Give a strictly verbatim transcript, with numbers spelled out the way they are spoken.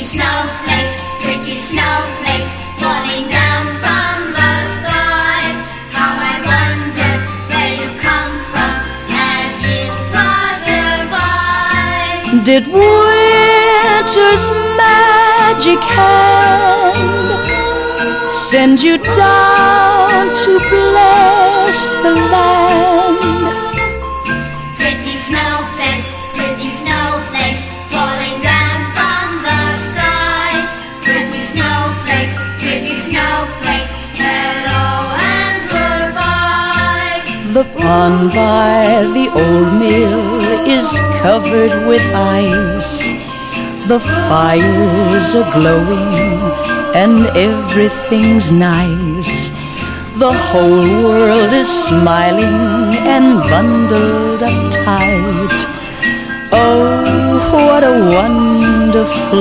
snowflakes, pretty snowflakes falling down from the sky. How I wonder where you come from as you flutter by. Did winter's magic hand send you down to bless the land? Pretty snowflakes, pretty snowflakes falling down from the sky. Pretty snowflakes, pretty snowflakes, hello and goodbye. The pond by the old mill is covered with ice. The fires are glowing and everything's nice. The whole world is smiling and bundled up tight. Oh, what a wonderful